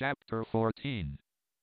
Chapter 14.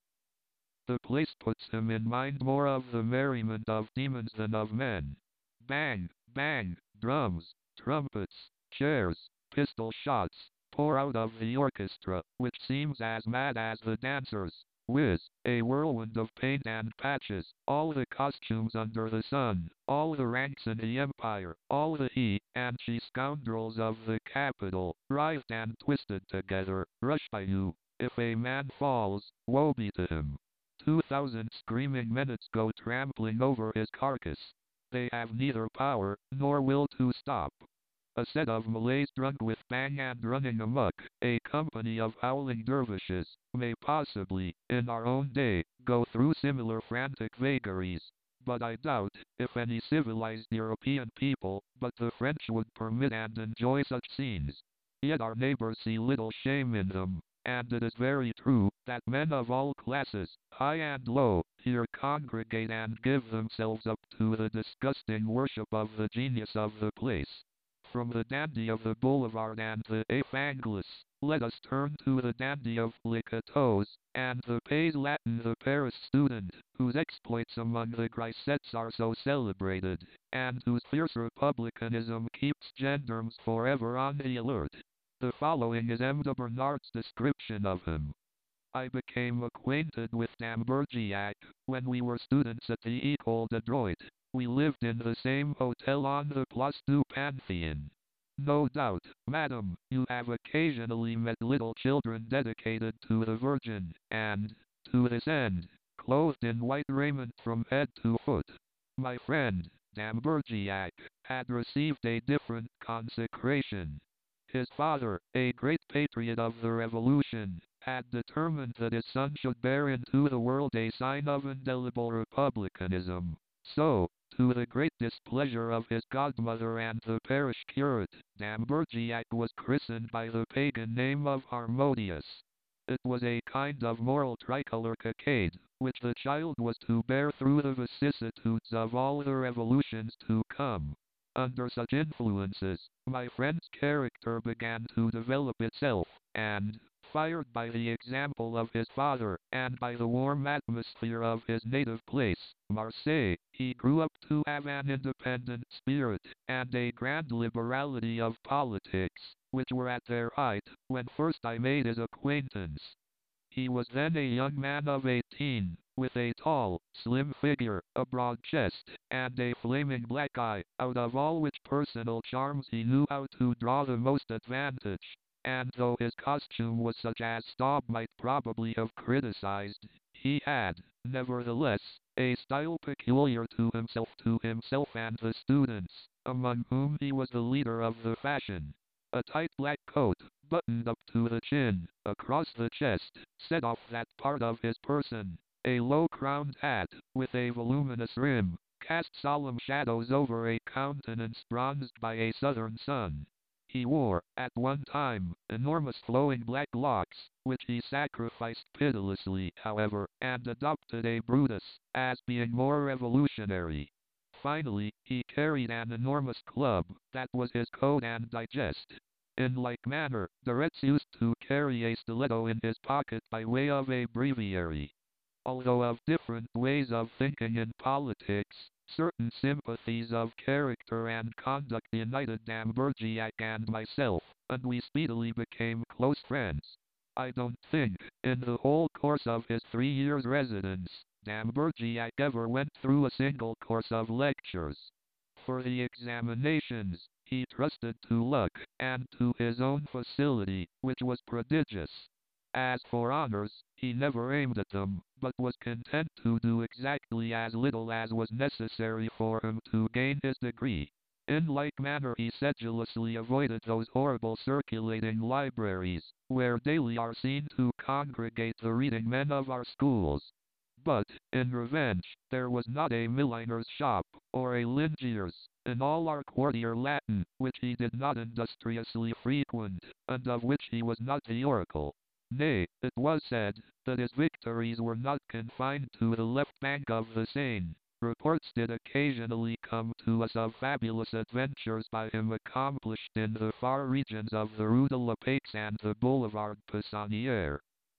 The place puts him in mind more of the merriment of demons than of men. Bang, bang, drums, trumpets, chairs, pistol shots, pour out of the orchestra, which seems as mad as the dancers. Whiz, a whirlwind of paint and patches, all the costumes under the sun, all the ranks in the empire, all the he and she scoundrels of the capital, writhed and twisted together, rush by you. If a man falls, woe be to him. 2,000 screaming minutes go trampling over his carcass. They have neither power nor will to stop. A set of Malays drunk with bang and running amok, a company of howling dervishes, may possibly, in our own day, go through similar frantic vagaries. But I doubt if any civilized European people but the French would permit and enjoy such scenes. Yet our neighbors see little shame in them, and it is very true that men of all classes, high and low, here congregate and give themselves up to the disgusting worship of the genius of the place. From the dandy of the boulevard and the Evangelist, let us turn to the dandy of Les Cateaux, and the Pays Latin, the Paris student, whose exploits among the grisettes are so celebrated, and whose fierce republicanism keeps gendarmes forever on the alert. The following is M. de Bernard's description of him. I became acquainted with Dambergiac when we were students at the École de Droit. We lived in the same hotel on the Place du Panthéon. No doubt, madam, you have occasionally met little children dedicated to the Virgin, and, to this end, clothed in white raiment from head to foot. My friend, Dambergiac, had received a different consecration. His father, a great patriot of the Revolution, had determined that his son should bear into the world a sign of indelible republicanism. So, to the great displeasure of his godmother and the parish curate, Dambergiac was christened by the pagan name of Harmodius. It was a kind of moral tricolor cockade, which the child was to bear through the vicissitudes of all the revolutions to come. Under such influences, my friend's character began to develop itself, and, fired by the example of his father, and by the warm atmosphere of his native place, Marseille, he grew up to have an independent spirit, and a grand liberality of politics, which were at their height when first I made his acquaintance. He was then a young man of 18, with a tall, slim figure, a broad chest, and a flaming black eye, out of all which personal charms he knew how to draw the most advantage. And though his costume was such as Staub might probably have criticized, he had, nevertheless, a style peculiar to himself and the students, among whom he was the leader of the fashion. A tight black coat, buttoned up to the chin, across the chest, set off that part of his person. A low-crowned hat, with a voluminous rim, cast solemn shadows over a countenance bronzed by a southern sun. He wore, at one time, enormous flowing black locks, which he sacrificed pitilessly, however, and adopted a Brutus, as being more revolutionary. Finally, he carried an enormous club, that was his code and digest. In like manner, de Retz used to carry a stiletto in his pocket by way of a breviary. Although of different ways of thinking in politics, certain sympathies of character and conduct united Dambergiac and myself, and we speedily became close friends. I don't think, in the whole course of his 3 years' residence, Dambergiac ever went through a single course of lectures. For the examinations, he trusted to luck, and to his own facility, which was prodigious. As for honors, he never aimed at them, but was content to do exactly as little as was necessary for him to gain his degree. In like manner he sedulously avoided those horrible circulating libraries, where daily are seen to congregate the reading men of our schools. But, in revenge, there was not a milliner's shop, or a lingier's, in all our quartier Latin, which he did not industriously frequent, and of which he was not the oracle. Nay, it was said that his victories were not confined to the left bank of the Seine. Reports did occasionally come to us of fabulous adventures by him accomplished in the far regions of the Rue de la Paix and the Boulevard Poissonnière.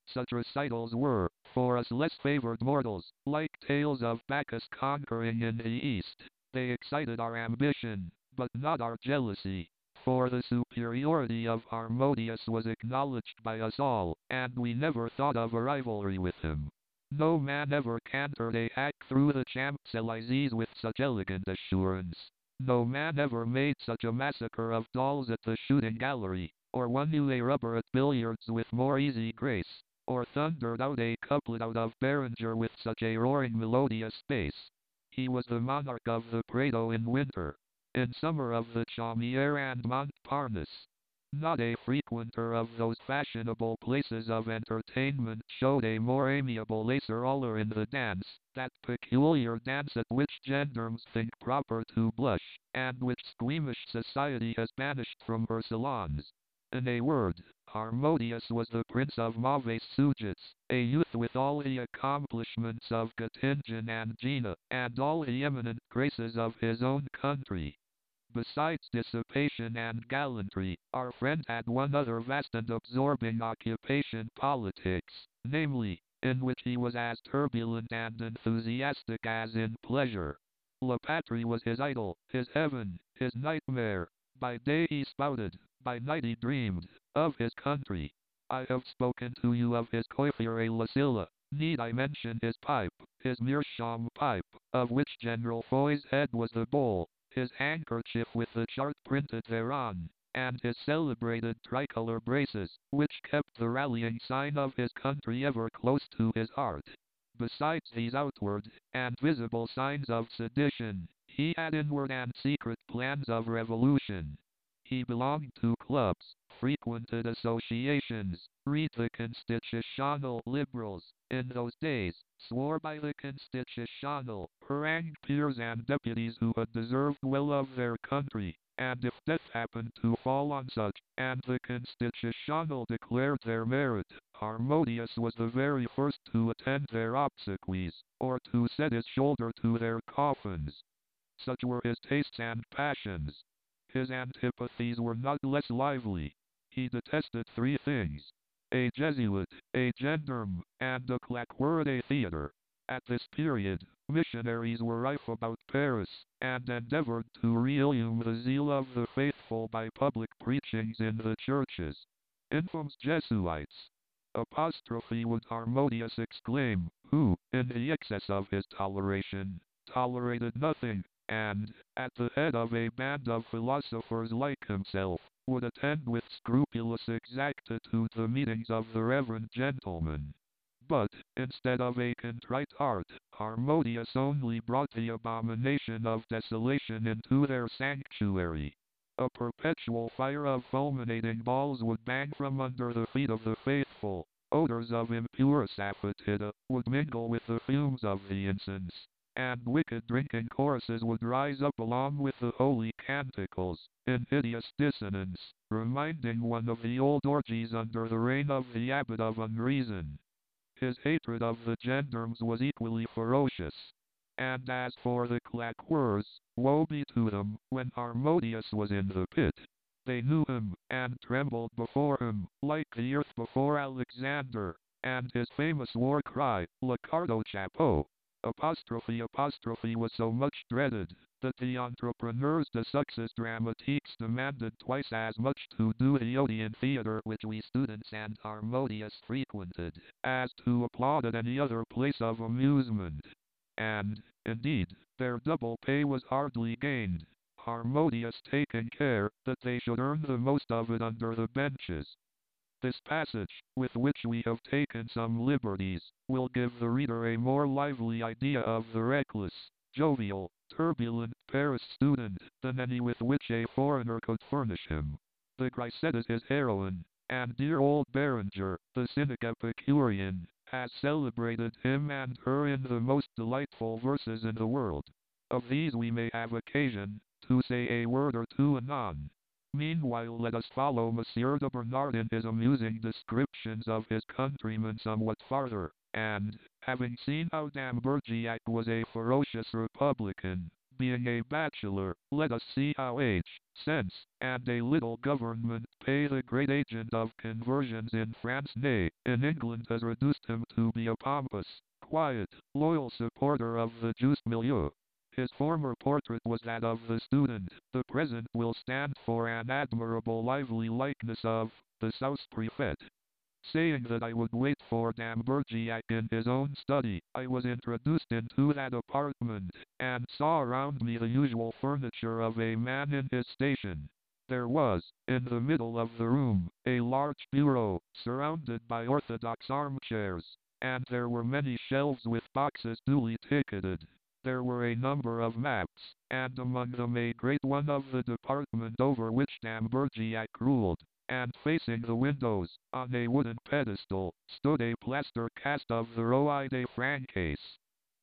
Such recitals were, for us less favored mortals, like tales of Bacchus conquering in the East. They excited our ambition, but not our jealousy. For the superiority of Harmodius was acknowledged by us all, and we never thought of a rivalry with him. No man ever cantered a hack through the Champs-Élysées with such elegant assurance. No man ever made such a massacre of dolls at the shooting gallery, or won you a rubber at billiards with more easy grace, or thundered out a couplet out of Berenger with such a roaring melodious bass. He was the monarch of the Prado in winter, in summer of the Chaumière and Montparnasse. Not a frequenter of those fashionable places of entertainment showed a more amiable laisser-aller in the dance, that peculiar dance at which gendarmes think proper to blush, and which squeamish society has banished from her salons. In a word, Harmodius was the prince of mauvais sujets, a youth with all the accomplishments of Göttingen and Jena, and all the eminent graces of his own country. Besides dissipation and gallantry, our friend had one other vast and absorbing occupation, politics, namely, in which he was as turbulent and enthusiastic as in pleasure. La Patrie was his idol, his heaven, his nightmare. By day he spouted, by night he dreamed, of his country. I have spoken to you of his coiffure à la Scylla. Need I mention his pipe, his meerschaum pipe, of which General Foy's head was the bowl, his handkerchief with the chart printed thereon, and his celebrated tricolor braces, which kept the rallying sign of his country ever close to his heart. Besides these outward and visible signs of sedition, he had inward and secret plans of revolution. He belonged to clubs, frequented associations, read the Constitutional Liberals, in those days, swore by the Constitutional, harangued peers and deputies who had deserved well of their country, and if death happened to fall on such, and the Constitutional declared their merit, Harmodius was the very first to attend their obsequies, or to set his shoulder to their coffins. Such were his tastes and passions. His antipathies were not less lively. He detested three things: a Jesuit, a gendarme, and a claqueur at a theater. At this period, missionaries were rife about Paris, and endeavored to reillume the zeal of the faithful by public preachings in the churches. Infamous Jesuites! Apostrophe would Harmodius exclaim, who, in the excess of his toleration, tolerated nothing, and, at the head of a band of philosophers like himself, would attend with scrupulous exactitude the meetings of the reverend gentlemen. But, instead of a contrite heart, Harmodius only brought the abomination of desolation into their sanctuary. A perpetual fire of fulminating balls would bang from under the feet of the faithful. Odors of impure sapphotida would mingle with the fumes of the incense, and wicked drinking choruses would rise up along with the holy canticles, in hideous dissonance, reminding one of the old orgies under the reign of the Abbot of Unreason. His hatred of the gendarmes was equally ferocious. And as for the claqueurs, woe be to them, when Harmodius was in the pit. They knew him, and trembled before him, like the earth before Alexander, and his famous war cry, Le Cardo Chapeau, apostrophe was so much dreaded, that the entrepreneurs de succès dramatiques demanded twice as much to do the Odeon Theatre, which we students and Harmodius frequented, as to applaud at any other place of amusement. And, indeed, their double pay was hardly gained, Harmodius taking care that they should earn the most of it under the benches. This passage, with which we have taken some liberties, will give the reader a more lively idea of the reckless, jovial, turbulent Paris student than any with which a foreigner could furnish him. The grisette is his heroine, and dear old Berenger, the cynic Epicurean, has celebrated him and her in the most delightful verses in the world. Of these we may have occasion to say a word or two anon. Meanwhile let us follow Monsieur de Bernard in his amusing descriptions of his countrymen somewhat farther, and, having seen how Dambergiac was a ferocious republican, being a bachelor, let us see how age, sense, and a little government pay the great agent of conversions in France, nay, in England, has reduced him to be a pompous, quiet, loyal supporter of the juste milieu. His former portrait was that of the student, the present will stand for an admirable lively likeness of the South Prefect. Saying that I would wait for Dambergiac in his own study, I was introduced into that apartment, and saw around me the usual furniture of a man in his station. There was, in the middle of the room, a large bureau, surrounded by orthodox armchairs, and there were many shelves with boxes duly ticketed. There were a number of maps, and among them a great one of the department over which Dambergiac ruled, and facing the windows, on a wooden pedestal, stood a plaster cast of the Roi de Francais.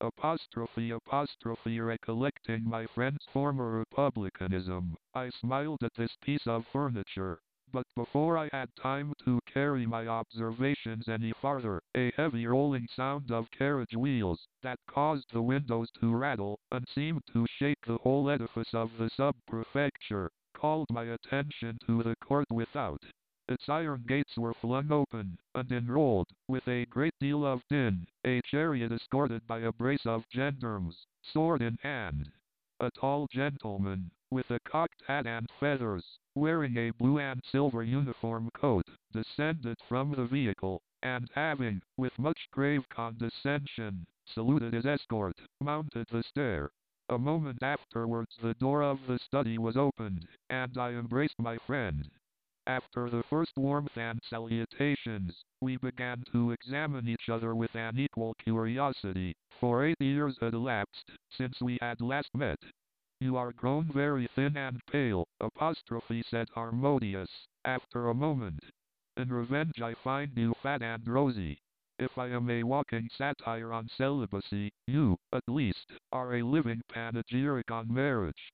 Recollecting my friend's former republicanism, I smiled at this piece of furniture. But before I had time to carry my observations any farther, a heavy rolling sound of carriage wheels, that caused the windows to rattle, and seemed to shake the whole edifice of the sub-prefecture, called my attention to the court without. Its iron gates were flung open, and enrolled, with a great deal of din, a chariot escorted by a brace of gendarmes, sword in hand. A tall gentleman, with a cocked hat and feathers, wearing a blue and silver uniform coat, descended from the vehicle, and having, with much grave condescension, saluted his escort, mounted the stair. A moment afterwards the door of the study was opened, and I embraced my friend. After the first warmth and salutations, we began to examine each other with an equal curiosity, for 8 years had elapsed since we had last met. You are grown very thin and pale, said Harmodius, after a moment. In revenge I find you fat and rosy. If I am a walking satire on celibacy, you, at least, are a living panegyric on marriage.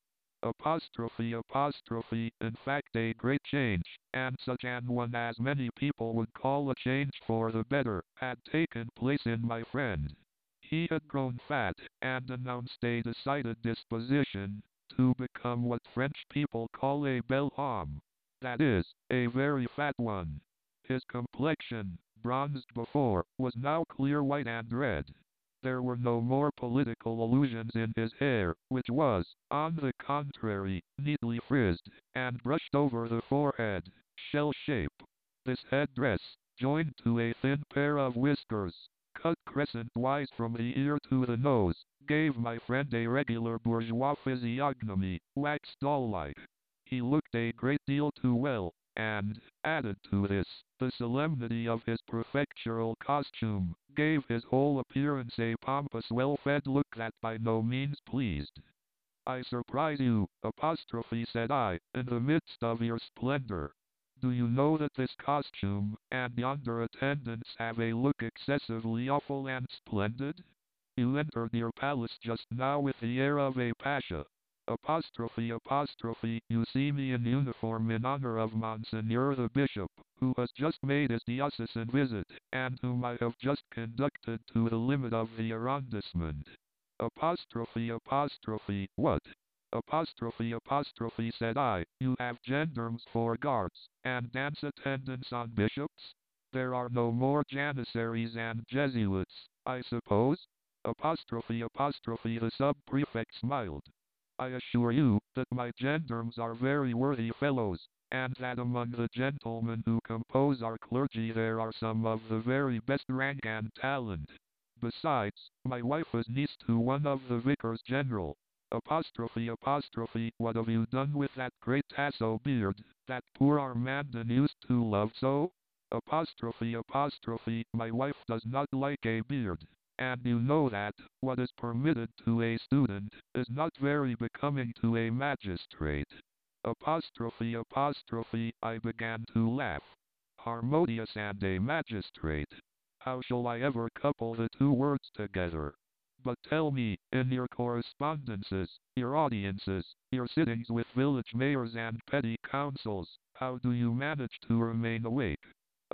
In fact a great change, and such an one as many people would call a change for the better, had taken place in my friend. He had grown fat, and announced a decided disposition to become what French people call a bel homme. That is, a very fat one. His complexion, bronzed before, was now clear white and red. There were no more political allusions in his hair, which was, on the contrary, neatly frizzed, and brushed over the forehead, shell shape. This headdress, joined to a thin pair of whiskers, cut crescent-wise from the ear to the nose, gave my friend a regular bourgeois physiognomy, wax doll-like. He looked a great deal too well, and, added to this, the solemnity of his prefectural costume, gave his whole appearance a pompous well-fed look that by no means pleased. I surprise you, said I, in the midst of your splendor. Do you know that this costume, and yonder attendants have a look excessively awful and splendid? You entered your palace just now with the air of a pasha. You see me in uniform in honor of Monseigneur the Bishop, who has just made his diocesan visit, and whom I have just conducted to the limit of the arrondissement. What? Said I, you have gendarmes for guards, and dance attendants on bishops? There are no more janissaries and Jesuits, I suppose? The sub-prefect smiled. I assure you that my gendarmes are very worthy fellows, and that among the gentlemen who compose our clergy there are some of the very best rank and talent. Besides, my wife is niece to one of the vicars general. What have you done with that great Tasso beard, that poor Armandin used to love so? My wife does not like a beard. And you know that, what is permitted to a student, is not very becoming to a magistrate. I began to laugh. Harmodius and a magistrate. How shall I ever couple the two words together? But tell me, in your correspondences, your audiences, your sittings with village mayors and petty councils, how do you manage to remain awake?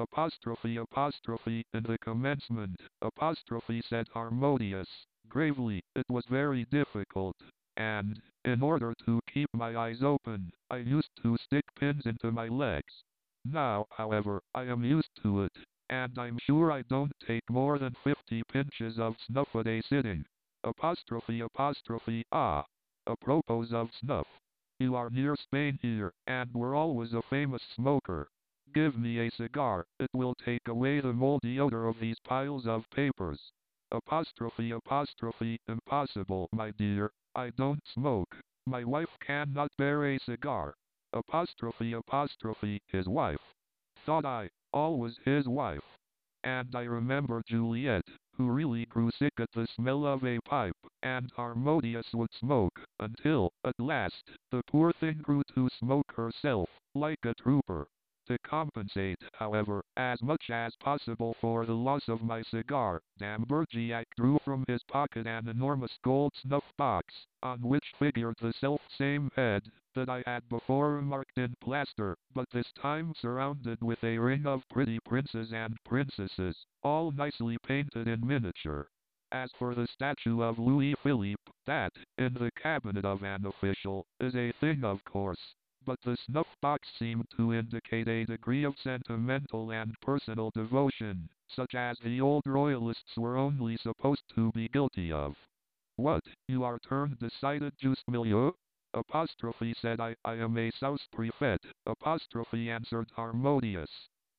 In the commencement, said Harmodius, gravely, it was very difficult, and, in order to keep my eyes open, I used to stick pins into my legs. Now, however, I am used to it, and I'm sure I don't take more than 50 pinches of snuff a day sitting. Apostrophe apostrophe ah. Apropos of snuff. You are near Spain here, and we're always a famous smoker. Give me a cigar, it will take away the moldy odor of these piles of papers. Apostrophe apostrophe impossible, my dear, I don't smoke. My wife cannot bear a cigar. Apostrophe apostrophe his wife. Thought I, always his wife. And I remember Juliet, who really grew sick at the smell of a pipe, and Harmodius would smoke, until, at last, the poor thing grew to smoke herself, like a trooper. To compensate, however, as much as possible for the loss of my cigar, Dambergiac drew from his pocket an enormous gold snuff box, on which figured the self-same head that I had before remarked in plaster, but this time surrounded with a ring of pretty princes and princesses, all nicely painted in miniature. As for the statue of Louis Philippe, that, in the cabinet of an official, is a thing of course. But the snuff box seemed to indicate a degree of sentimental and personal devotion, such as the old royalists were only supposed to be guilty of. What, you are turned decided juste milieu? Apostrophe said I am a South prefect, apostrophe answered Harmodius.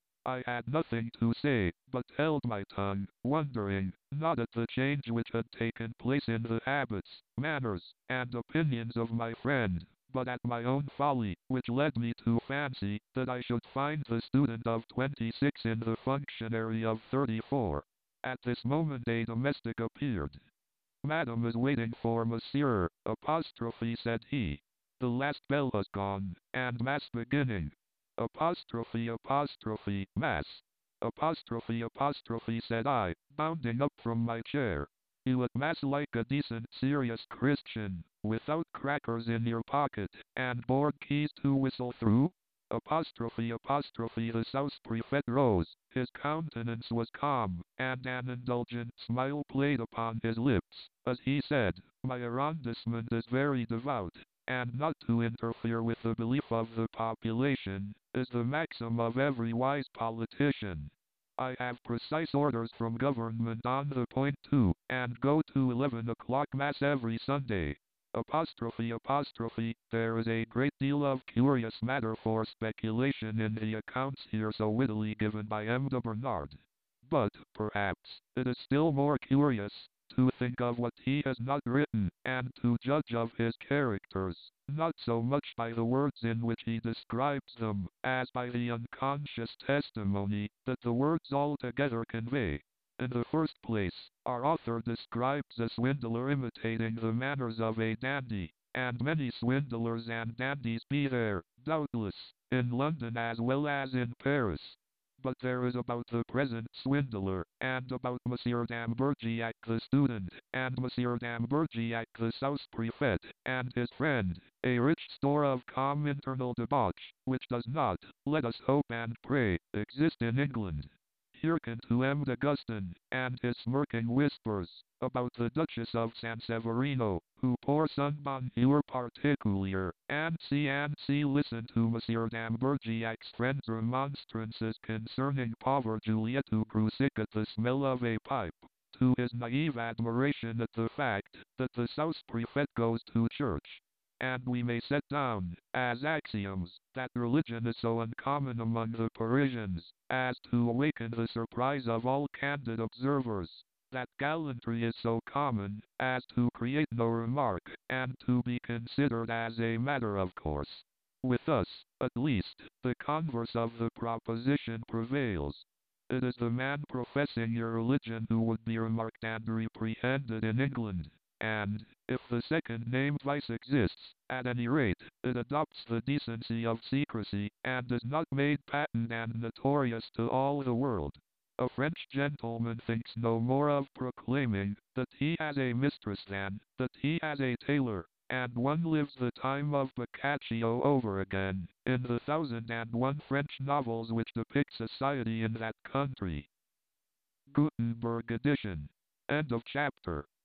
I had nothing to say, but held my tongue, wondering, not at the change which had taken place in the habits, manners, and opinions of my friend, but at my own folly, which led me to fancy that I should find the student of 26 in the functionary of 34. At this moment a domestic appeared. Madam is waiting for monsieur, apostrophe said he. The last bell has gone, and mass beginning. Apostrophe apostrophe mass. Apostrophe apostrophe said I, bounding up from my chair. You at mass like a decent serious Christian, without crackers in your pocket, and board keys to whistle through? Apostrophe apostrophe the South prefect rose, his countenance was calm, and an indulgent smile played upon his lips, as he said, my arrondissement is very devout, and not to interfere with the belief of the population, is the maxim of every wise politician. I have precise orders from government on the point too, and go to 11 o'clock mass every Sunday. Apostrophe apostrophe, there is a great deal of curious matter for speculation in the accounts here so wittily given by M. de Bernard. But, perhaps, it is still more curious to think of what he has not written, and to judge of his characters, not so much by the words in which he describes them, as by the unconscious testimony that the words altogether convey. In the first place, our author describes a swindler imitating the manners of a dandy, and many swindlers and dandies be there, doubtless, in London as well as in Paris. But there is about the present swindler, and about Monsieur Dambergiac the student, and Monsieur Dambergiac the South prefect, and his friend, a rich store of calm internal debauch, which does not, let us hope and pray, exist in England. Hearken to M. d'Augustin, and his smirking whispers, about the Duchess of San Severino, who pour son bonheur particulier, and see listen to Monsieur Dambergiac's friend's remonstrances concerning pauvre Juliet who grew sick at the smell of a pipe, to his naive admiration at the fact that the South prefect goes to church. And we may set down, as axioms, that religion is so uncommon among the Parisians, as to awaken the surprise of all candid observers, that gallantry is so common, as to create no remark, and to be considered as a matter of course. With us, at least, the converse of the proposition prevails. It is the man professing your religion who would be remarked and reprehended in England. And, if the second named vice exists, at any rate, it adopts the decency of secrecy, and is not made patent and notorious to all the world. A French gentleman thinks no more of proclaiming that he has a mistress than that he has a tailor, and one lives the time of Boccaccio over again, in the 1001 French novels which depict society in that country. Gutenberg edition. End of chapter.